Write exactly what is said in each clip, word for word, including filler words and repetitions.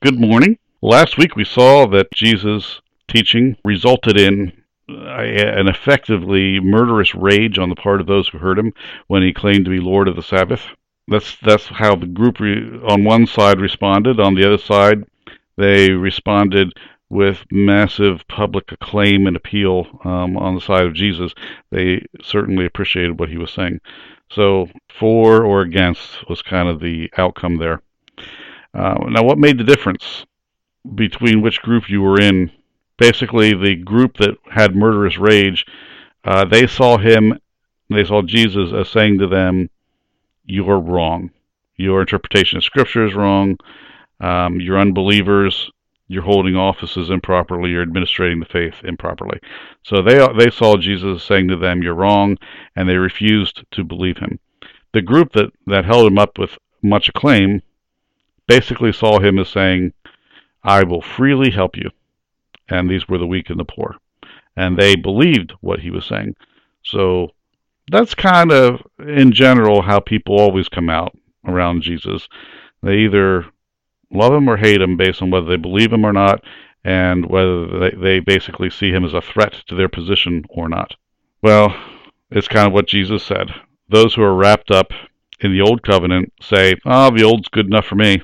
Good morning. Last week we saw that Jesus' teaching resulted in uh, an effectively murderous rage on the part of those who heard him when he claimed to be Lord of the Sabbath. That's that's how the group re- on one side responded. On the other side, they responded with massive public acclaim and appeal um, on the side of Jesus. They certainly appreciated what he was saying. So for or against was kind of the outcome there. Uh, now, what made the difference between which group you were in? Basically, the group that had murderous rage, uh, they saw him, they saw Jesus as saying to them, "You're wrong. Your interpretation of Scripture is wrong. Um, you're unbelievers. You're holding offices improperly. You're administrating the faith improperly." So they they saw Jesus saying to them, "You're wrong," and they refused to believe him. The group that, that held him up with much acclaim basically saw him as saying, "I will freely help you." And these were the weak and the poor. And they believed what he was saying. So that's kind of, in general, how people always come out around Jesus. They either love him or hate him based on whether they believe him or not, and whether they, they basically see him as a threat to their position or not. Well, it's kind of what Jesus said. Those who are wrapped up in the Old Covenant say, "Oh, the Old's good enough for me."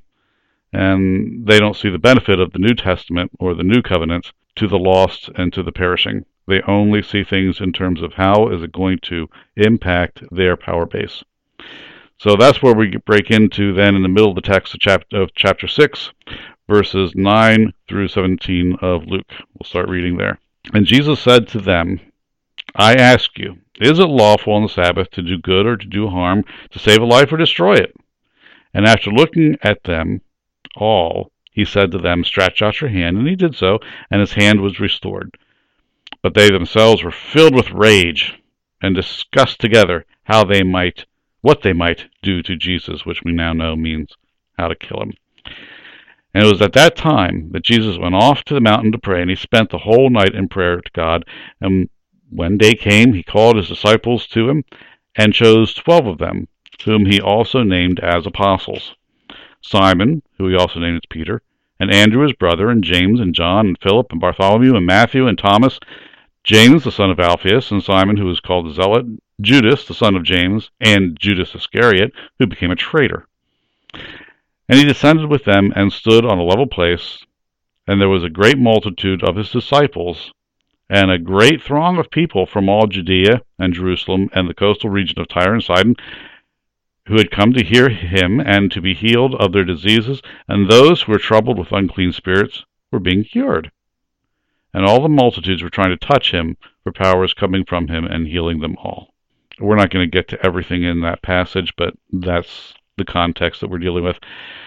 And they don't see the benefit of the New Testament or the New Covenant to the lost and to the perishing. They only see things in terms of how is it going to impact their power base. So that's where we break into then in the middle of the text of chapter, of chapter six, verses nine through seventeen of Luke. We'll start reading there. "And Jesus said to them, I ask you, is it lawful on the Sabbath to do good or to do harm, to save a life or destroy it? And after looking at them all, he said to them, Stretch out your hand. And he did so, and his hand was restored. But they themselves were filled with rage and discussed together how they might, what they might do to Jesus, which we now know means how to kill him. And it was at that time that Jesus went off to the mountain to pray, and he spent the whole night in prayer to God. And when day came, he called his disciples to him and chose twelve of them, whom he also named as apostles. Simon, who he also named as Peter, and Andrew his brother, and James, and John, and Philip, and Bartholomew, and Matthew, and Thomas, James the son of Alphaeus, and Simon who was called the Zealot, Judas the son of James, and Judas Iscariot, who became a traitor. And he descended with them, and stood on a level place, and there was a great multitude of his disciples, and a great throng of people from all Judea, and Jerusalem, and the coastal region of Tyre and Sidon, who had come to hear him and to be healed of their diseases, and those who were troubled with unclean spirits were being cured. And all the multitudes were trying to touch him, for power was coming from him and healing them all. We're not going to get to everything in that passage, but that's the context that we're dealing with.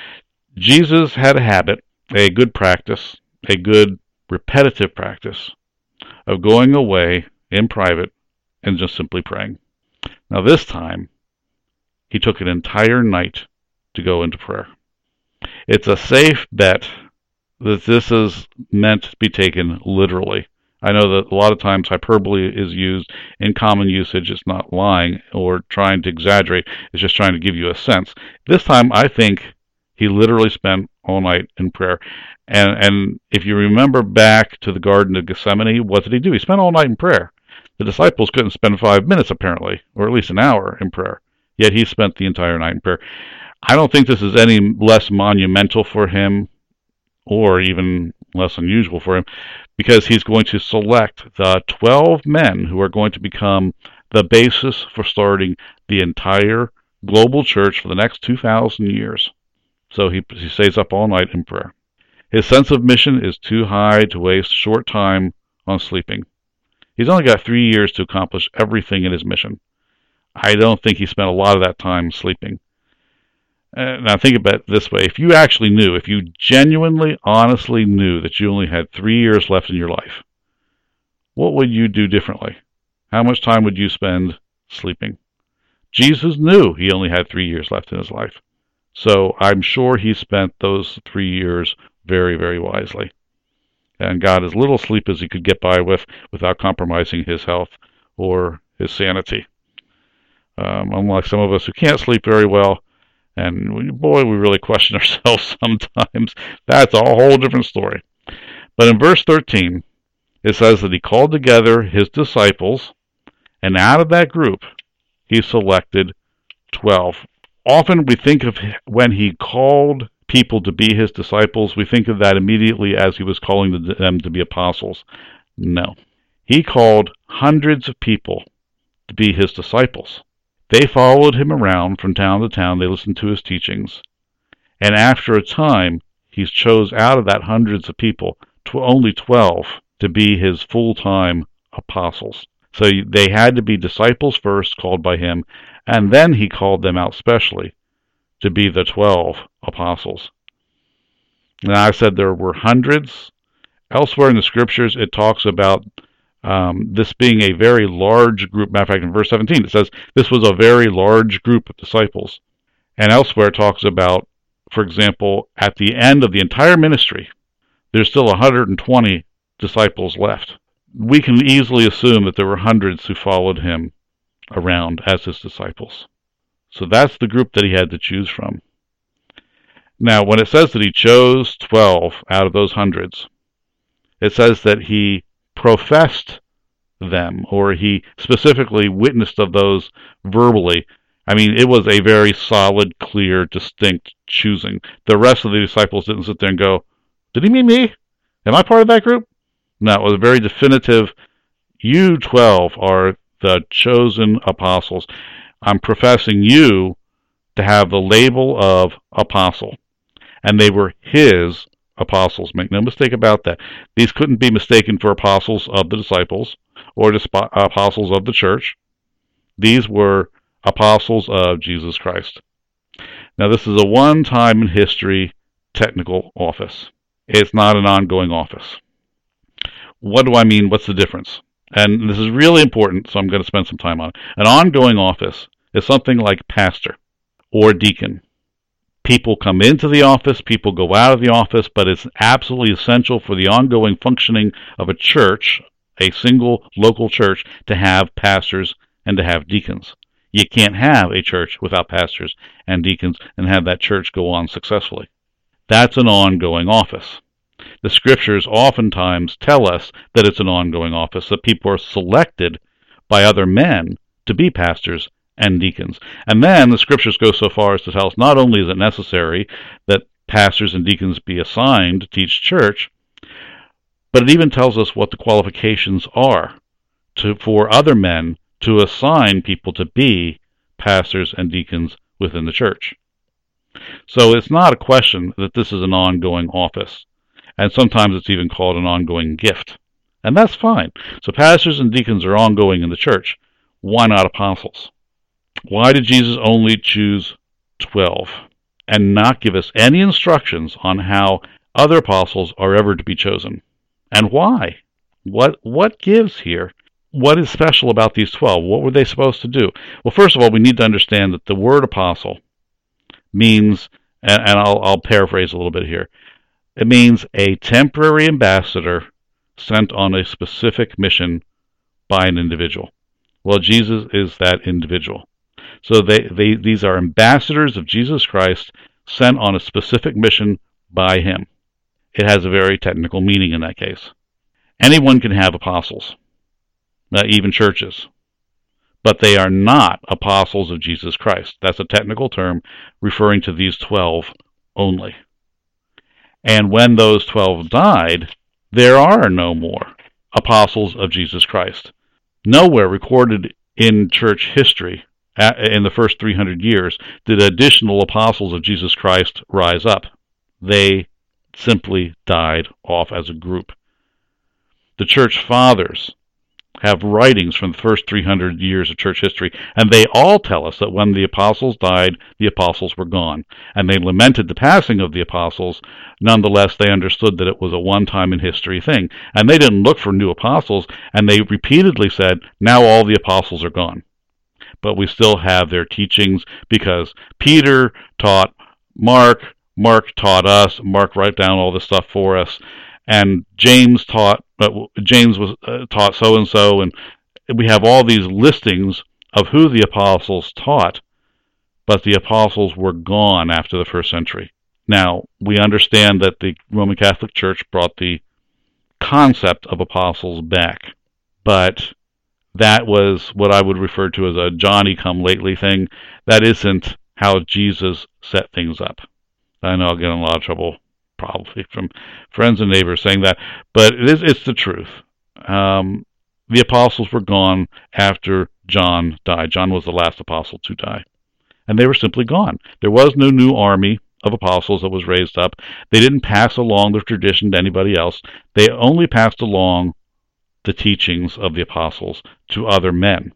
Jesus had a habit, a good practice, a good repetitive practice, of going away in private and just simply praying. Now this time, he took an entire night to go into prayer. It's a safe bet that this is meant to be taken literally. I know that a lot of times hyperbole is used in common usage. It's not lying or trying to exaggerate. It's just trying to give you a sense. This time, I think he literally spent all night in prayer. And, and if you remember back to the Garden of Gethsemane, what did he do? He spent all night in prayer. The disciples couldn't spend five minutes, apparently, or at least an hour in prayer. Yet he spent the entire night in prayer. I don't think this is any less monumental for him, or even less unusual for him, because he's going to select the twelve men who are going to become the basis for starting the entire global church for the next two thousand years. So he, he stays up all night in prayer. His sense of mission is too high to waste short time on sleeping. He's only got three years to accomplish everything in his mission. I don't think he spent a lot of that time sleeping. Uh, now think about it this way. If you actually knew, if you genuinely, honestly knew that you only had three years left in your life, what would you do differently? How much time would you spend sleeping? Jesus knew he only had three years left in his life. So I'm sure he spent those three years very, very wisely, and got as little sleep as he could get by with without compromising his health or his sanity. Um, unlike some of us who can't sleep very well, And boy, we really question ourselves sometimes. That's a whole different story. But in verse thirteen, it says that he called together his disciples, and out of that group, he selected twelve. Often we think of when he called people to be his disciples, we think of that immediately as he was calling them to be apostles. No. He called hundreds of people to be his disciples. They followed him around from town to town. They listened to his teachings. And after a time, he chose out of that hundreds of people, to only twelve, to be his full-time apostles. So they had to be disciples first, called by him, and then he called them out specially to be the twelve apostles. Now, I said there were hundreds. Elsewhere in the scriptures, it talks about um, this being a very large group. Matter of fact, in verse seventeen, it says this was a very large group of disciples. And elsewhere, it talks about, for example, at the end of the entire ministry, there's still one hundred twenty disciples left. We can easily assume that there were hundreds who followed him around as his disciples. So that's the group that he had to choose from. Now, when it says that he chose twelve out of those hundreds, it says that he professed them, or he specifically witnessed of those verbally. I mean, it was a very solid, clear, distinct choosing. The rest of the disciples didn't sit there and go, did he mean me? Am I part of that group? No, it was a very definitive, you twelve are the chosen apostles. I'm professing you to have the label of apostle. And they were his apostles. Make no mistake about that. These couldn't be mistaken for apostles of the disciples or the apostles of the church. These were apostles of Jesus Christ. Now, this is a one-time in history technical office. It's not an ongoing office. What do I mean? What's the difference? And this is really important, so I'm going to spend some time on it. An ongoing office is something like pastor or deacon. People come into the office, people go out of the office, but it's absolutely essential for the ongoing functioning of a church, a single local church, to have pastors and to have deacons. You can't have a church without pastors and deacons and have that church go on successfully. That's an ongoing office. The scriptures oftentimes tell us that it's an ongoing office, that people are selected by other men to be pastors and deacons. And then the scriptures go so far as to tell us not only is it necessary that pastors and deacons be assigned to teach church, but it even tells us what the qualifications are to, for other men to assign people to be pastors and deacons within the church. So it's not a question that this is an ongoing office. And sometimes it's even called an ongoing gift. And that's fine. So pastors and deacons are ongoing in the church. Why not apostles? Why did Jesus only choose twelve and not give us any instructions on how other apostles are ever to be chosen? And why? What what gives here? What is special about these twelve? What were they supposed to do? Well, first of all, we need to understand that the word apostle means, and, and I'll, I'll paraphrase a little bit here, it means a temporary ambassador sent on a specific mission by an individual. Well, Jesus is that individual. So they, they these are ambassadors of Jesus Christ sent on a specific mission by him. It has a very technical meaning in that case. Anyone can have apostles, uh, even churches, but they are not apostles of Jesus Christ. That's a technical term referring to these twelve only. And when those twelve died, there are no more apostles of Jesus Christ. Nowhere recorded in church history in the first three hundred years did additional apostles of Jesus Christ rise up. They simply died off as a group. The church fathers have writings from the first three hundred years of church history, and they all tell us that when the apostles died, the apostles were gone. And they lamented the passing of the apostles. Nonetheless, they understood that it was a one-time in history thing. And they didn't look for new apostles, and they repeatedly said, now all the apostles are gone. But we still have their teachings because Peter taught Mark, Mark taught us, Mark wrote down all this stuff for us, and James taught, uh, James was uh, taught so-and-so, and we have all these listings of who the apostles taught, but the apostles were gone after the first century. Now, we understand that the Roman Catholic Church brought the concept of apostles back, but that was what I would refer to as a Johnny-come-lately thing. That isn't how Jesus set things up. I know I'll get in a lot of trouble, probably, from friends and neighbors saying that, but it is, it's the truth. Um, the apostles were gone after John died. John was the last apostle to die, and they were simply gone. There was no new army of apostles that was raised up. They didn't pass along the tradition to anybody else. They only passed along the teachings of the apostles to other men.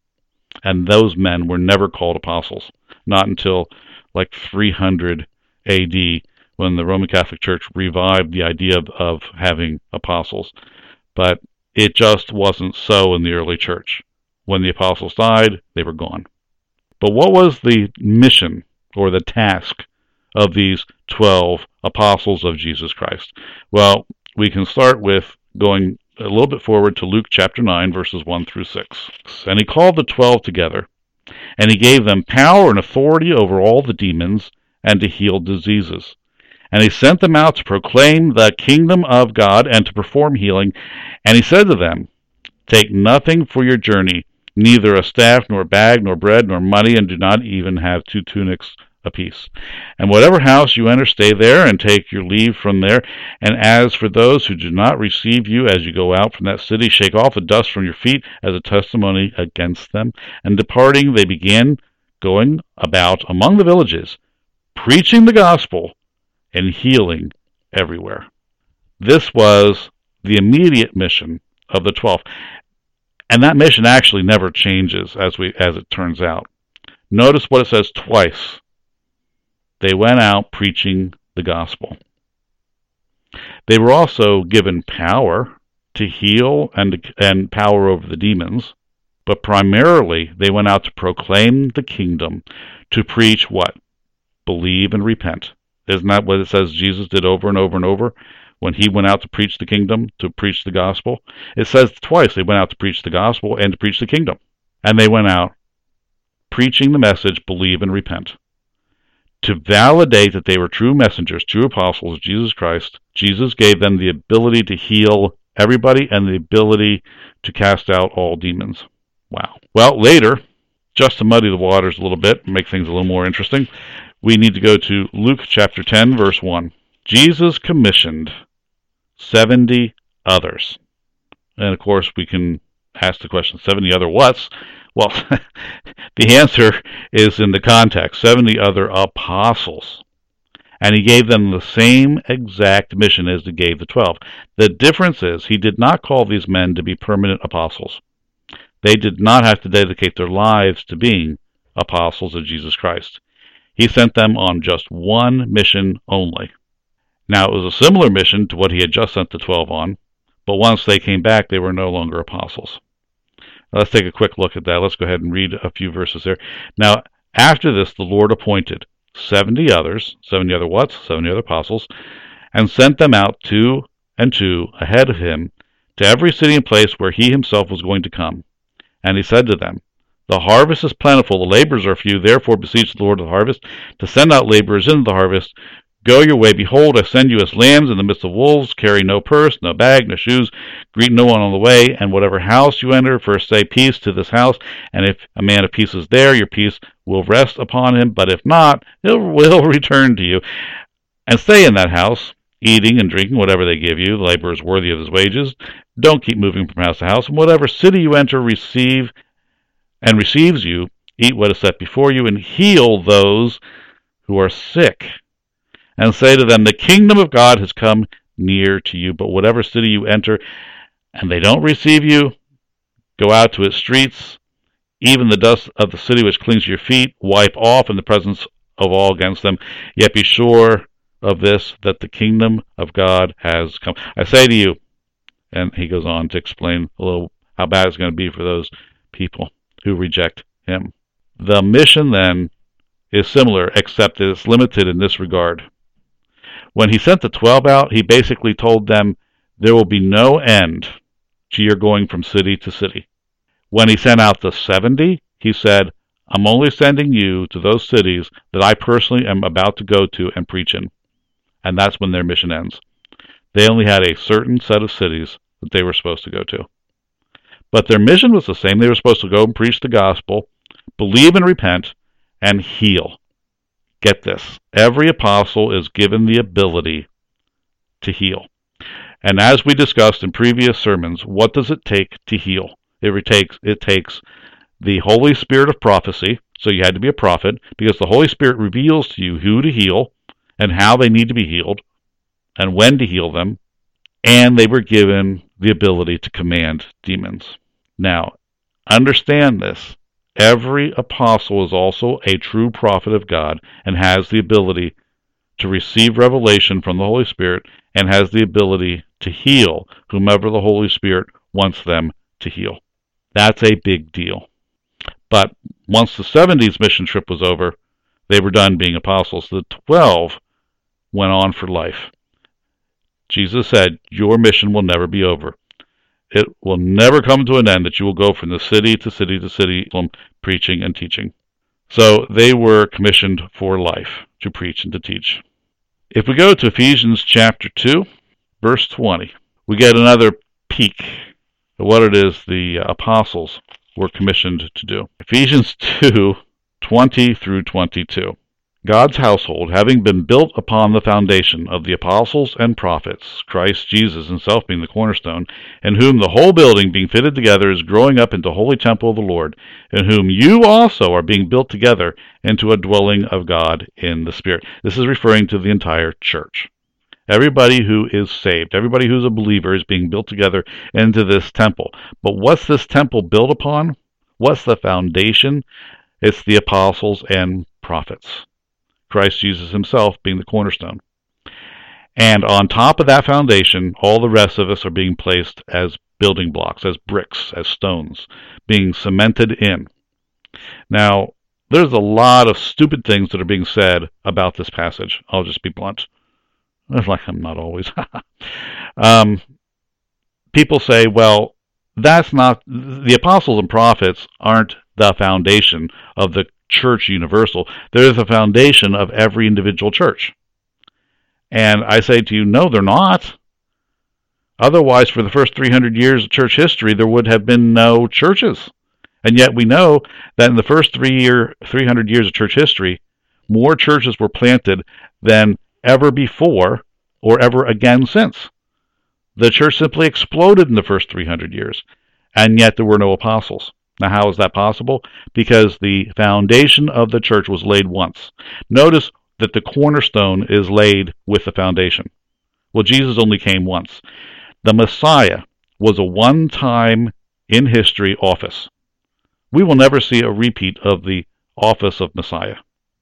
And those men were never called apostles, not until like three hundred A D, when the Roman Catholic Church revived the idea of, of having apostles. But it just wasn't so in the early church. When the apostles died, they were gone. But what was the mission or the task of these twelve apostles of Jesus Christ? Well, we can start with going a little bit forward to Luke chapter nine, verses one through six. And he called the twelve together, and he gave them power and authority over all the demons, and to heal diseases. And he sent them out to proclaim the kingdom of God and to perform healing. And he said to them, take nothing for your journey, neither a staff, nor bag, nor bread, nor money, and do not even have two tunics apiece. And whatever house you enter, stay there, and take your leave from there. And as for those who do not receive you as you go out from that city, shake off the dust from your feet as a testimony against them. And departing, they began going about among the villages, preaching the gospel and healing everywhere. This was the immediate mission of the twelve. And that mission actually never changes, as we as it turns out. Notice what it says twice. They went out preaching the gospel. They were also given power to heal and, and power over the demons, but primarily they went out to proclaim the kingdom, to preach what? Believe and repent. Isn't that what it says Jesus did over and over and over when he went out to preach the kingdom, to preach the gospel? It says twice they went out to preach the gospel and to preach the kingdom. And they went out preaching the message, believe and repent. To validate that they were true messengers, true apostles of Jesus Christ, Jesus gave them the ability to heal everybody and the ability to cast out all demons. Wow. Well, later, just to muddy the waters a little bit, make things a little more interesting, we need to go to Luke chapter ten, verse one. Jesus commissioned seventy others. And of course, we can ask the question, seventy other whats? Well, the answer is in the context, seventy other apostles. And he gave them the same exact mission as he gave the twelve. The difference is he did not call these men to be permanent apostles. They did not have to dedicate their lives to being apostles of Jesus Christ. He sent them on just one mission only. Now, it was a similar mission to what he had just sent the twelve on, but once they came back, they were no longer apostles. Let's take a quick look at that. Let's go ahead and read a few verses there. Now, after this, the Lord appointed seventy others, seventy other what? seventy other apostles, and sent them out two and two ahead of him to every city and place where he himself was going to come. And he said to them, the harvest is plentiful, the laborers are few, therefore beseech the Lord of the harvest to send out laborers into the harvest. Go your way, behold, I send you as lambs in the midst of wolves. Carry no purse, no bag, no shoes. Greet no one on the way, and whatever house you enter, first say peace to this house. And if a man of peace is there, your peace will rest upon him. But if not, it will return to you. And stay in that house, eating and drinking whatever they give you. The laborer is worthy of his wages. Don't keep moving from house to house. And whatever city you enter, receive and receives you, eat what is set before you, and heal those who are sick. And say to them, the kingdom of God has come near to you. But whatever city you enter, and they don't receive you, go out to its streets, even the dust of the city which clings to your feet, wipe off in the presence of all against them. Yet be sure of this, that the kingdom of God has come. I say to you, and he goes on to explain a little how bad it's going to be for those people who reject him. The mission then is similar, except that it's limited in this regard. When he sent the twelve out, he basically told them there will be no end to your going from city to city. When he sent out the seventy, he said, I'm only sending you to those cities that I personally am about to go to and preach in. And that's when their mission ends. They only had a certain set of cities that they were supposed to go to. But their mission was the same. They were supposed to go and preach the gospel, believe and repent, and heal. Get this. Every apostle is given the ability to heal. And as we discussed in previous sermons, what does it take to heal? It takes, it takes the Holy Spirit of prophecy. So you had to be a prophet, because the Holy Spirit reveals to you who to heal and how they need to be healed and when to heal them. And they were given the ability to command demons. Now, understand this. Every apostle is also a true prophet of God and has the ability to receive revelation from the Holy Spirit and has the ability to heal whomever the Holy Spirit wants them to heal. That's a big deal. But once the seventies mission trip was over, they were done being apostles. The twelve went on for life. Jesus said, your mission will never be over. It will never come to an end that you will go from the city to city to city preaching and teaching. So they were commissioned for life to preach and to teach. If we go to Ephesians chapter two, verse twenty, we get another peek at what it is the apostles were commissioned to do. Ephesians two, twenty through twenty-two. God's household, having been built upon the foundation of the apostles and prophets, Christ Jesus himself being the cornerstone, in whom the whole building being fitted together is growing up into the holy temple of the Lord, in whom you also are being built together into a dwelling of God in the Spirit. This is referring to the entire church. Everybody who is saved, everybody who's a believer is being built together into this temple. But what's this temple built upon? What's the foundation? It's the apostles and prophets. Christ Jesus himself being the cornerstone. And on top of that foundation, all the rest of us are being placed as building blocks, as bricks, as stones, being cemented in. Now, there's a lot of stupid things that are being said about this passage. I'll just be blunt. Like I'm not always. um, people say, well, that's not, the apostles and prophets aren't the foundation of the church universal. They're the foundation of every individual church. And I say to you, no, they're not. Otherwise, for the first three hundred years of church history, there would have been no churches. And yet we know that in the first three year, three hundred years of church history, more churches were planted than ever before or ever again since. The church simply exploded in the first three hundred years, and yet there were no apostles. Now, how is that possible? Because the foundation of the church was laid once. Notice that the cornerstone is laid with the foundation. Well, Jesus only came once. The Messiah was a one-time in history office. We will never see a repeat of the office of Messiah.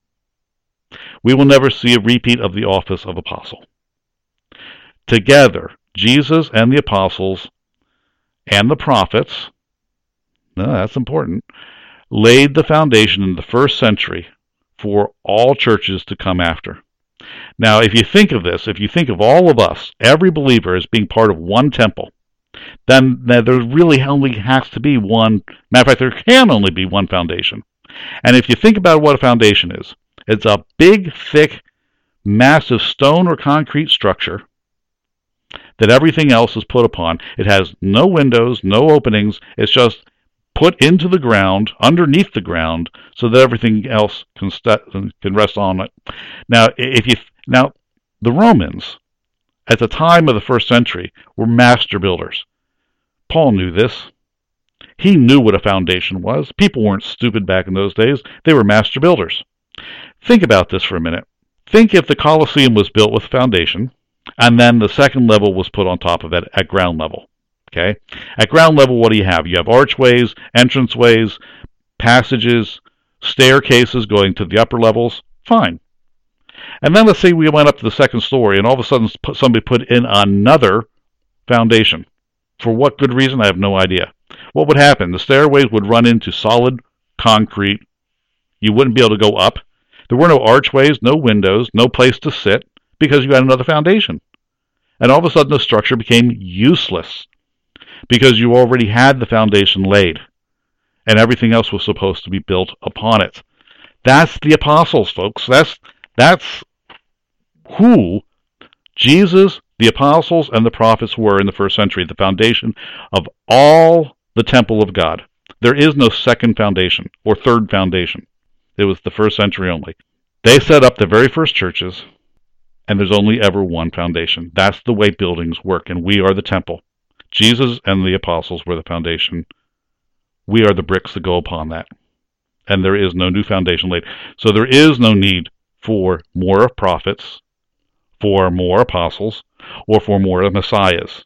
We will never see a repeat of the office of apostle. Together, Jesus and the apostles and the prophets, no, that's important, laid the foundation in the first century for all churches to come after. Now, if you think of this, if you think of all of us, every believer as being part of one temple, then there really only has to be one, matter of fact, there can only be one foundation. And if you think about what a foundation is, it's a big, thick, massive stone or concrete structure that everything else is put upon. It has no windows, no openings. It's just put into the ground, underneath the ground, so that everything else can st- can rest on it. Now, if you now the Romans at the time of the first century were master builders. Paul knew this. He knew what a foundation was. People weren't stupid back in those days. They were master builders. Think about this for a minute. Think if the Colosseum was built with a foundation, and then the second level was put on top of it at ground level. Okay? At ground level, what do you have? You have archways, entranceways, passages, staircases going to the upper levels. Fine. And then let's say we went up to the second story, and all of a sudden somebody put in another foundation. For what good reason? I have no idea. What would happen? The stairways would run into solid concrete. You wouldn't be able to go up. There were no archways, no windows, no place to sit, because you had another foundation. And all of a sudden the structure became useless, because you already had the foundation laid. and everything else was supposed to be built upon it. That's the apostles, folks. That's that's who Jesus, the apostles, and the prophets were in the first century, the foundation of all the temple of God. There is no second foundation or third foundation. It was the first century only. They set up the very first churches, and there's only ever one foundation. That's the way buildings work, and we are the temple. Jesus and the apostles were the foundation. We are the bricks that go upon that. And there is no new foundation laid. So there is no need for more prophets, for more apostles, or for more messiahs.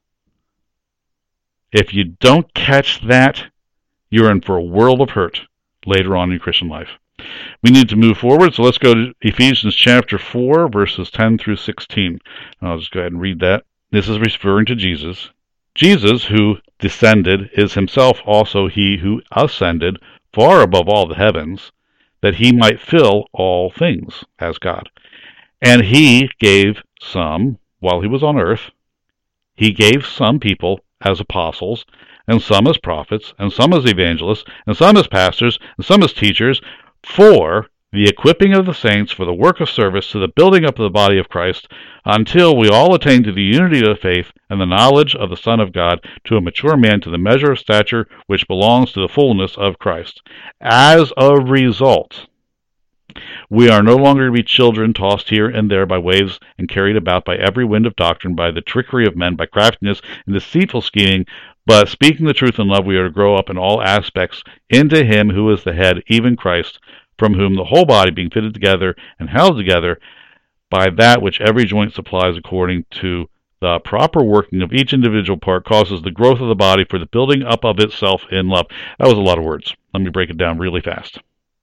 If you don't catch that, you're in for a world of hurt later on in your Christian life. We need to move forward, so let's go to Ephesians chapter four, verses ten through sixteen. I'll just go ahead and read that. This is referring to Jesus. Jesus, who descended, is himself also he who ascended far above all the heavens, that he might fill all things as God. And he gave some, while he was on earth, he gave some people as apostles, and some as prophets, and some as evangelists, and some as pastors, and some as teachers, for the equipping of the saints for the work of service to the building up of the body of Christ, until we all attain to the unity of the faith and the knowledge of the Son of God, to a mature man, to the measure of stature which belongs to the fullness of Christ. As a result, we are no longer to be children tossed here and there by waves and carried about by every wind of doctrine, by the trickery of men, by craftiness and deceitful scheming, but speaking the truth in love, we are to grow up in all aspects into him who is the head, even Christ, from whom the whole body, being fitted together and held together by that which every joint supplies according to the proper working of each individual part, causes the growth of the body for the building up of itself in love. That was a lot of words. Let me break it down really fast.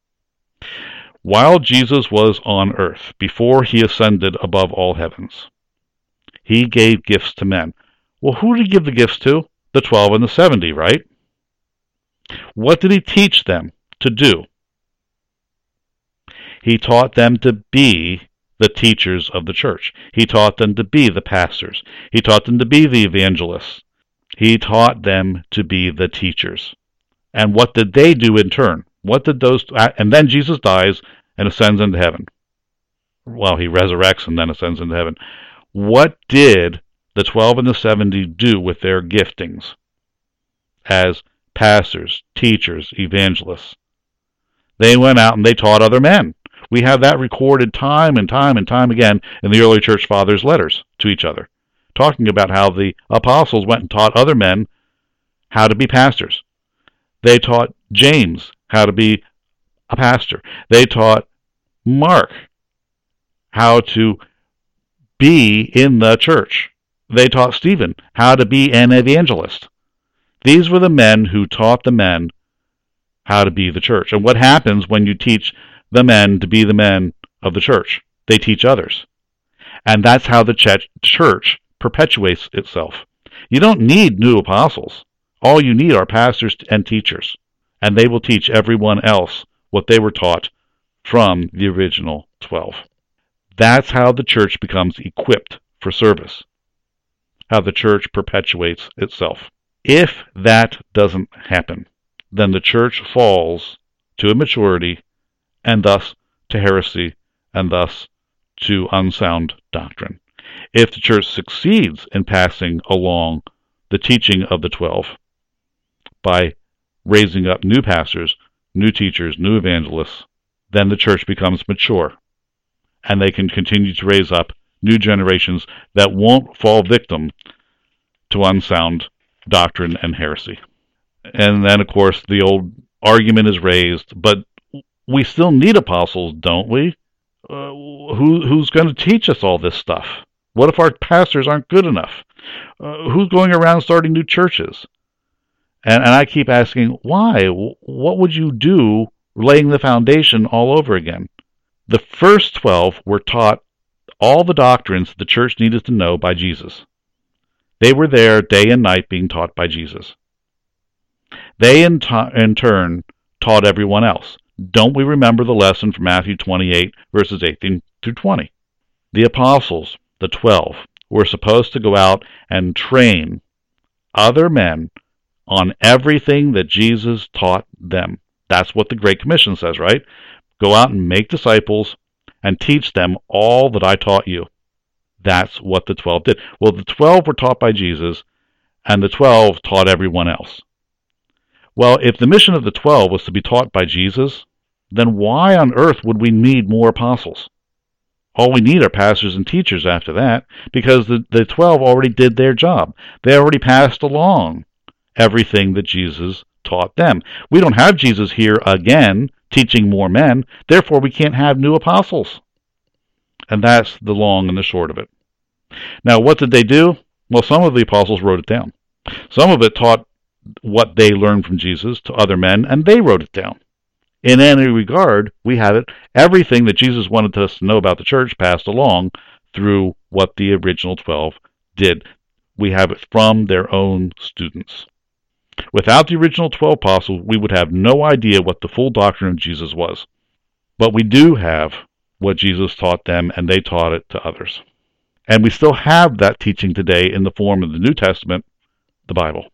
While Jesus was on earth, before he ascended above all heavens, he gave gifts to men. Well, who did he give the gifts to? The twelve and the seventy, right? What did he teach them to do? He taught them to be the teachers of the church. He taught them to be the pastors. He taught them to be the evangelists. He taught them to be the teachers. And what did they do in turn? What did those... And then Jesus dies and ascends into heaven. Well, he resurrects and then ascends into heaven. What did the twelve and the seventy do with their giftings as pastors, teachers, evangelists? They went out and they taught other men. We have that recorded time and time and time again in the early church fathers' letters to each other, talking about how the apostles went and taught other men how to be pastors. They taught James how to be a pastor. They taught Mark how to be in the church. They taught Stephen how to be an evangelist. These were the men who taught the men how to be the church. And what happens when you teach the men to be the men of the church? They teach others. And that's how the ch- church perpetuates itself. You don't need new apostles. All you need are pastors and teachers. And they will teach everyone else what they were taught from the original twelve. That's how the church becomes equipped for service. How the church perpetuates itself. If that doesn't happen, then the church falls to immaturity, and thus to heresy, and thus to unsound doctrine. If the church succeeds in passing along the teaching of the twelve by raising up new pastors, new teachers, new evangelists, then the church becomes mature, and they can continue to raise up new generations that won't fall victim to unsound doctrine and heresy. And then, of course, the old argument is raised, but we still need apostles, don't we? Uh, who who's going to teach us all this stuff? What if our pastors aren't good enough? Uh, who's going around starting new churches? And, and I keep asking, why? What would you do laying the foundation all over again? The first twelve were taught all the doctrines the church needed to know by Jesus. They were there day and night being taught by Jesus. They, in, t- in turn, taught everyone else. Don't we remember the lesson from Matthew twenty-eight, verses eighteen through twenty? The apostles, the twelve, were supposed to go out and train other men on everything that Jesus taught them. That's what the Great Commission says, right? Go out and make disciples and teach them all that I taught you. That's what the twelve did. Well, the twelve were taught by Jesus, and the twelve taught everyone else. Well, if the mission of the twelve was to be taught by Jesus, then why on earth would we need more apostles? All we need are pastors and teachers after that, because the, the twelve already did their job. They already passed along everything that Jesus taught them. We don't have Jesus here again teaching more men, therefore we can't have new apostles. And that's the long and the short of it. Now, what did they do? Well, some of the apostles wrote it down. Some of it taught what they learned from Jesus to other men, and they wrote it down. In any regard, we have it. Everything that Jesus wanted us to know about the church passed along through what the original twelve did. We have it from their own students. Without the original twelve apostles, we would have no idea what the full doctrine of Jesus was. But we do have what Jesus taught them, and they taught it to others. And we still have that teaching today in the form of the New Testament, the Bible.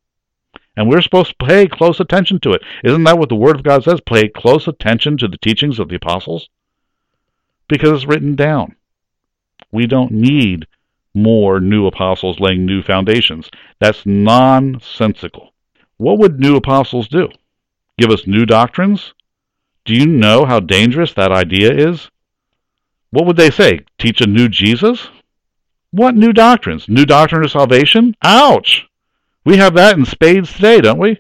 And we're supposed to pay close attention to it. Isn't that what the Word of God says? Pay close attention to the teachings of the apostles? Because it's written down. We don't need more new apostles laying new foundations. That's nonsensical. What would new apostles do? Give us new doctrines? Do you know how dangerous that idea is? What would they say? Teach a new Jesus? What new doctrines? New doctrine of salvation? Ouch! We have that in spades today, don't we?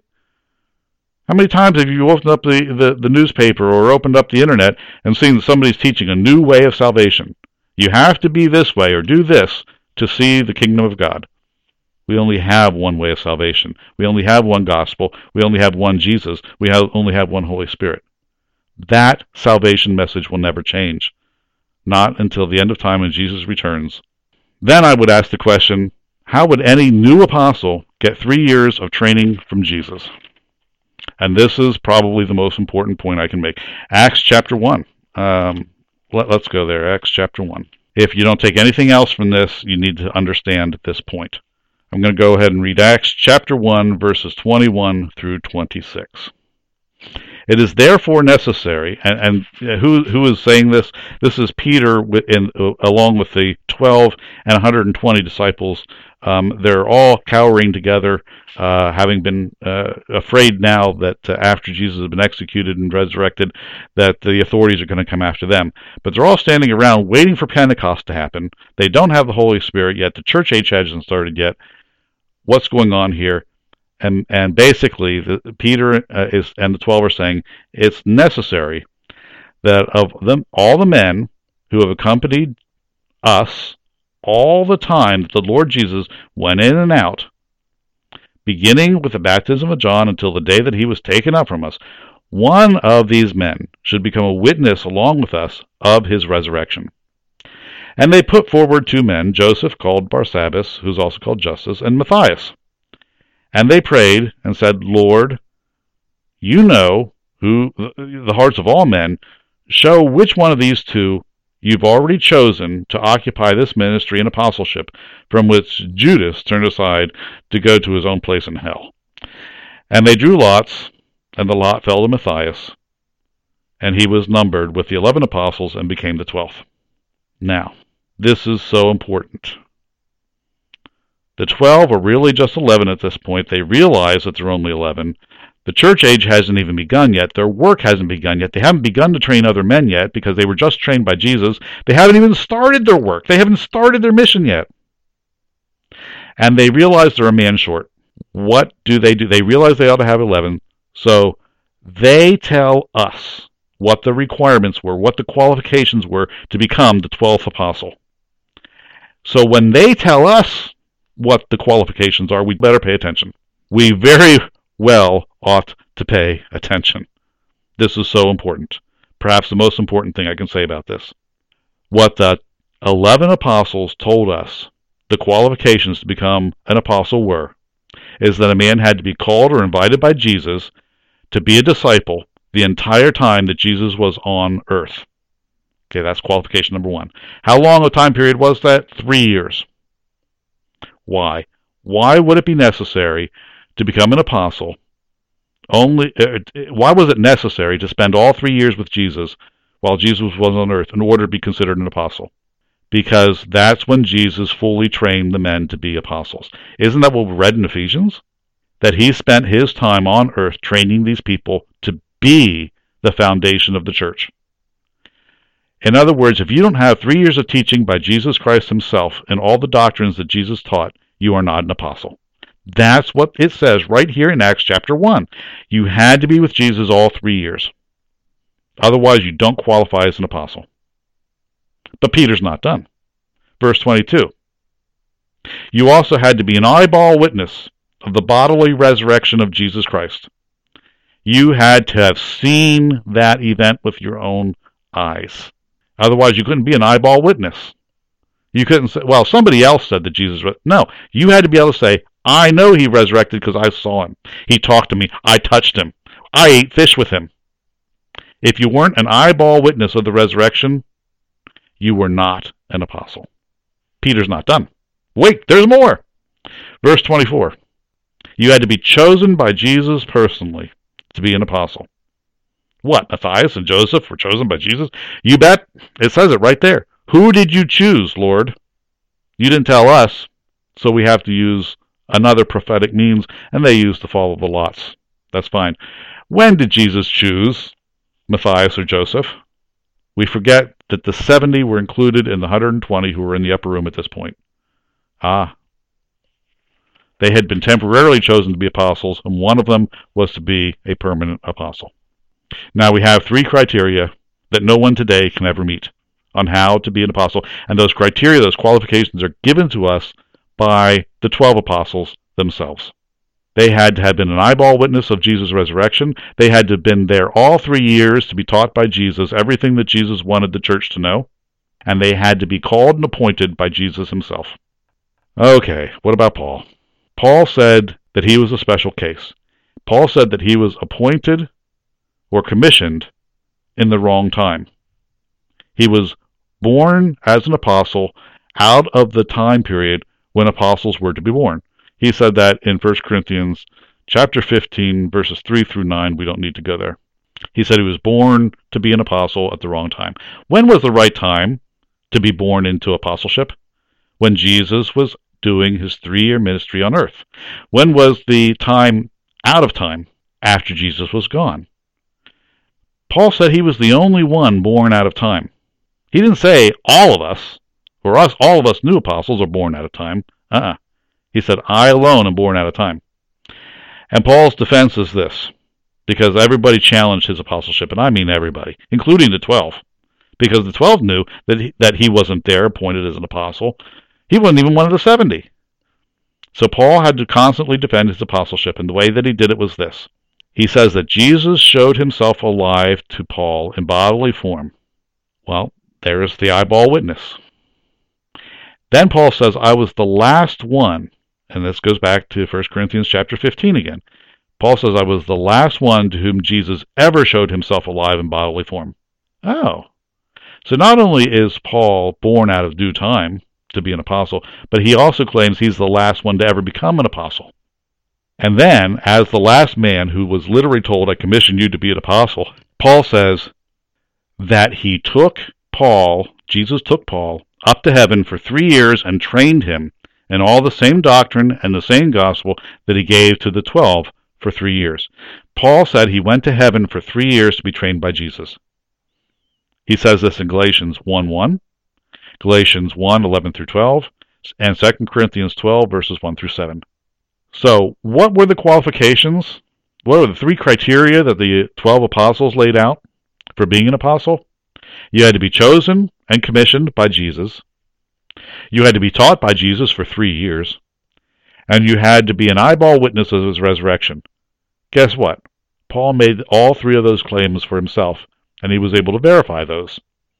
How many times have you opened up the, the, the newspaper or opened up the internet and seen that somebody's teaching a new way of salvation? You have to be this way or do this to see the kingdom of God. We only have one way of salvation. We only have one gospel. We only have one Jesus. We have, only have one Holy Spirit. That salvation message will never change. Not until the end of time when Jesus returns. Then I would ask the question, how would any new apostle get three years of training from Jesus? And this is probably the most important point I can make. Acts chapter one. Um, let, let's go there. Acts chapter one. If you don't take anything else from this, you need to understand this point. I'm going to go ahead and read Acts chapter one, verses twenty-one through twenty-six. It is therefore necessary, and, and who who is saying this? This is Peter, in, uh, along with the twelve and one hundred twenty disciples. Um, they're all cowering together, uh, having been uh, afraid now that uh, after Jesus has been executed and resurrected, that the authorities are going to come after them. But they're all standing around waiting for Pentecost to happen. They don't have the Holy Spirit yet. The church age hasn't started yet. What's going on here? And and basically, the, Peter uh, is and the twelve are saying it's necessary that of them all the men who have accompanied us all the time that the Lord Jesus went in and out, beginning with the baptism of John until the day that he was taken up from us, one of these men should become a witness along with us of his resurrection. And they put forward two men, Joseph called Barsabbas, who's also called Justus, and Matthias. And they prayed and said, Lord, you know who the hearts of all men. Show which one of these two you've already chosen to occupy this ministry and apostleship, from which Judas turned aside to go to his own place in hell. And they drew lots, and the lot fell to Matthias, and he was numbered with the eleven apostles and became the twelfth. Now, this is so important. The twelve are really just eleven at this point. They realize that they're only eleven. The church age hasn't even begun yet. Their work hasn't begun yet. They haven't begun to train other men yet because they were just trained by Jesus. They haven't even started their work. They haven't started their mission yet. And they realize they're a man short. What do they do? They realize they ought to have eleven. So they tell us what the requirements were, what the qualifications were to become the twelfth apostle. So when they tell us what the qualifications are, we better pay attention. We very well ought to pay attention. This is so important. Perhaps the most important thing I can say about this. What the eleven apostles told us the qualifications to become an apostle were, is that a man had to be called or invited by Jesus to be a disciple the entire time that Jesus was on earth. Okay, that's qualification number one. How long a time period was that? Three years. Why? Why would it be necessary to become an apostle, only uh, why was it necessary to spend all three years with Jesus while Jesus was on earth in order to be considered an apostle? Because that's when Jesus fully trained the men to be apostles. Isn't that what we read in Ephesians? That he spent his time on earth training these people to be the foundation of the church. In other words, if you don't have three years of teaching by Jesus Christ himself and all the doctrines that Jesus taught, you are not an apostle. That's what it says right here in Acts chapter one. You had to be with Jesus all three years. Otherwise, you don't qualify as an apostle. But Peter's not done. Verse twenty-two. You also had to be an eyeball witness of the bodily resurrection of Jesus Christ. You had to have seen that event with your own eyes. Otherwise, you couldn't be an eyeball witness. You couldn't say, well, somebody else said that Jesus... Re-. No, you had to be able to say, I know he resurrected because I saw him. He talked to me. I touched him. I ate fish with him. If you weren't an eyeball witness of the resurrection, you were not an apostle. Peter's not done. Wait, there's more. Verse twenty-four. You had to be chosen by Jesus personally to be an apostle. What, Matthias and Joseph were chosen by Jesus? You bet. It says it right there. Who did you choose, Lord? You didn't tell us, so we have to use another prophetic means, and they used to follow the lots. That's fine. When did Jesus choose Matthias or Joseph? We forget that the seventy were included in the one hundred twenty who were in the upper room at this point. Ah. They had been temporarily chosen to be apostles, and one of them was to be a permanent apostle. Now we have three criteria that no one today can ever meet on how to be an apostle, and those criteria, those qualifications are given to us by the twelve apostles themselves. They had to have been an eyeball witness of Jesus' resurrection. They had to have been there all three years to be taught by Jesus everything that Jesus wanted the church to know, and they had to be called and appointed by Jesus himself. Okay, what about Paul? Paul said that he was a special case. Paul said that he was appointed or commissioned in the wrong time. He was born as an apostle out of the time period when apostles were to be born. He said that in First Corinthians chapter fifteen, verses three through nine. We don't need to go there. He said he was born to be an apostle at the wrong time. When was the right time to be born into apostleship? When Jesus was doing his three-year ministry on earth. When was the time out of time? After Jesus was gone. Paul said he was the only one born out of time. He didn't say all of us, or us, all of us new apostles are born out of time. Uh-uh. He said, I alone am born out of time. And Paul's defense is this, because everybody challenged his apostleship, and I mean everybody, including the twelve, because the twelve knew that he, that he wasn't there appointed as an apostle. He wasn't even one of the seventy. So Paul had to constantly defend his apostleship, and the way that he did it was this. He says that Jesus showed himself alive to Paul in bodily form. Well, there's the eyeball witness. Then Paul says, I was the last one, and this goes back to First Corinthians chapter fifteen again. Paul says, I was the last one to whom Jesus ever showed himself alive in bodily form. Oh. So not only is Paul born out of due time to be an apostle, but he also claims he's the last one to ever become an apostle. And then, as the last man who was literally told, I commission you to be an apostle, Paul says that he took Paul, Jesus took Paul, up to heaven for three years and trained him in all the same doctrine and the same gospel that he gave to the twelve for three years. Paul said he went to heaven for three years to be trained by Jesus. He says this in Galatians one one, Galatians one eleven through twelve, and Second Corinthians twelve, verses one through seven. So, what were the qualifications? What were the three criteria that the twelve apostles laid out for being an apostle? You had to be chosen and commissioned by Jesus. You had to be taught by Jesus for three years. And you had to be an eyeball witness of his resurrection. Guess what? Paul made all three of those claims for himself, and he was able to verify those.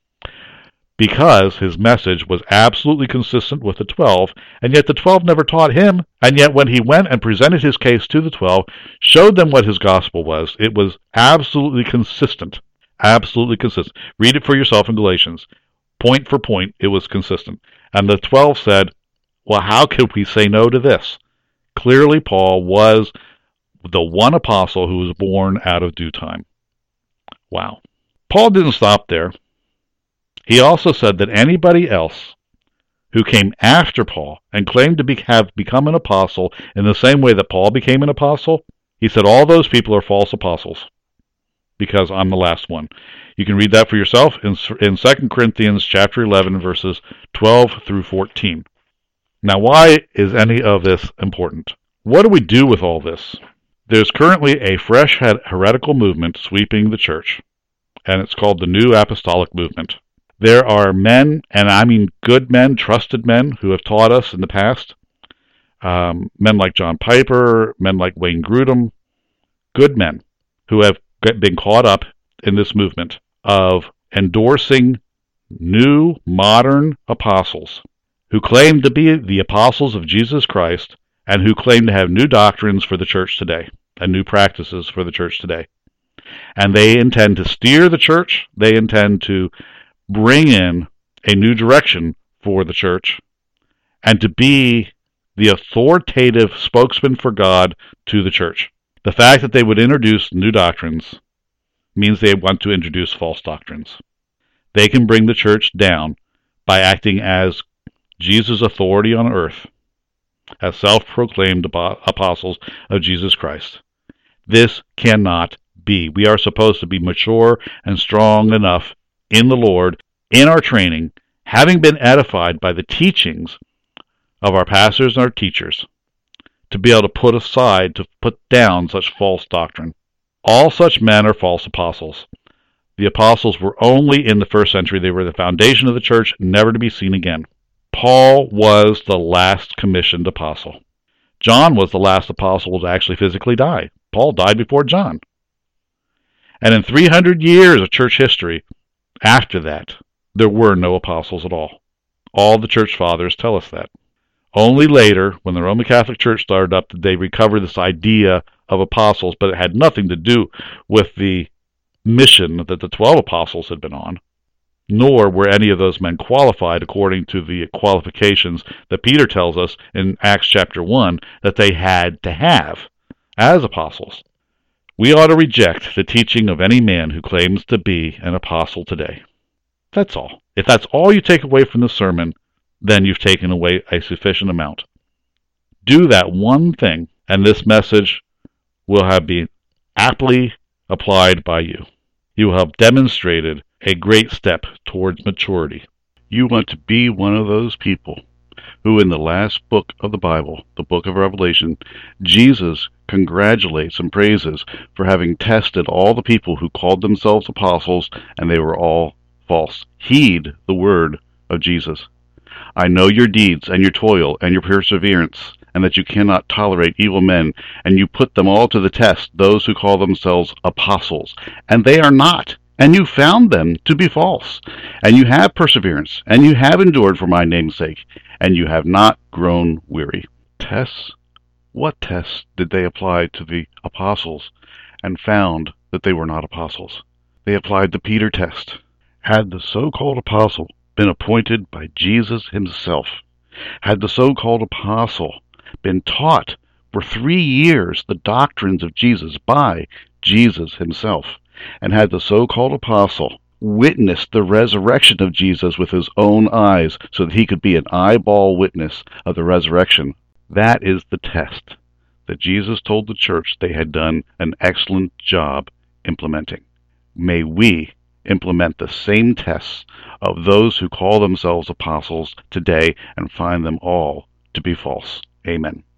Because his message was absolutely consistent with the twelve, and yet the twelve never taught him, and yet when he went and presented his case to the twelve, showed them what his gospel was, it was absolutely consistent. Absolutely consistent. Read it for yourself in Galatians. Point for point, it was consistent. And the twelve said, well, how could we say no to this? Clearly, Paul was the one apostle who was born out of due time. Wow. Paul didn't stop there. He also said that anybody else who came after Paul and claimed to be, have become an apostle in the same way that Paul became an apostle, he said all those people are false apostles, because I'm the last one. You can read that for yourself in, in Second Corinthians chapter eleven, verses twelve through fourteen. Now, why is any of this important? What do we do with all this? There's currently a fresh heretical movement sweeping the church, and it's called the New Apostolic Movement. There are men, and I mean good men, trusted men, who have taught us in the past, um, men like John Piper, men like Wayne Grudem, good men who have been caught up in this movement of endorsing new, modern apostles who claim to be the apostles of Jesus Christ and who claim to have new doctrines for the church today and new practices for the church today. And they intend to steer the church. They intend to bring in a new direction for the church and to be the authoritative spokesman for God to the church. The fact that they would introduce new doctrines means they want to introduce false doctrines. They can bring the church down by acting as Jesus' authority on earth, as self-proclaimed apostles of Jesus Christ. This cannot be. We are supposed to be mature and strong enough in the Lord, in our training, having been edified by the teachings of our pastors and our teachers, to be able to put aside, to put down such false doctrine. All such men are false apostles. The apostles were only in the first century. They were the foundation of the church, never to be seen again. Paul was the last commissioned apostle. John was the last apostle to actually physically die. Paul died before John. And in three hundred years of church history, after that, there were no apostles at all. All the church fathers tell us that. Only later, when the Roman Catholic Church started up, did they recover this idea of apostles, but it had nothing to do with the mission that the twelve apostles had been on, nor were any of those men qualified according to the qualifications that Peter tells us in Acts chapter one that they had to have as apostles. We ought to reject the teaching of any man who claims to be an apostle today. That's all. If that's all you take away from the sermon, then you've taken away a sufficient amount. Do that one thing, and this message will have been aptly applied by you. You will have demonstrated a great step towards maturity. You want to be one of those people who in the last book of the Bible, the book of Revelation, Jesus congratulates and praises for having tested all the people who called themselves apostles, and they were all false. Heed the word of Jesus. I know your deeds and your toil and your perseverance, and that you cannot tolerate evil men, and you put them all to the test, those who call themselves apostles, and they are not. And you found them to be false. And you have perseverance, and you have endured for my name's sake, and you have not grown weary. Tests? What tests did they apply to the apostles and found that they were not apostles? They applied the Peter test. Had the so-called apostle been appointed by Jesus himself, had the so-called apostle been taught for three years the doctrines of Jesus by Jesus himself, and had the so-called apostle witnessed the resurrection of Jesus with his own eyes so that he could be an eyeball witness of the resurrection, that is the test that Jesus told the church they had done an excellent job implementing. May we implement the same tests of those who call themselves apostles today and find them all to be false. Amen.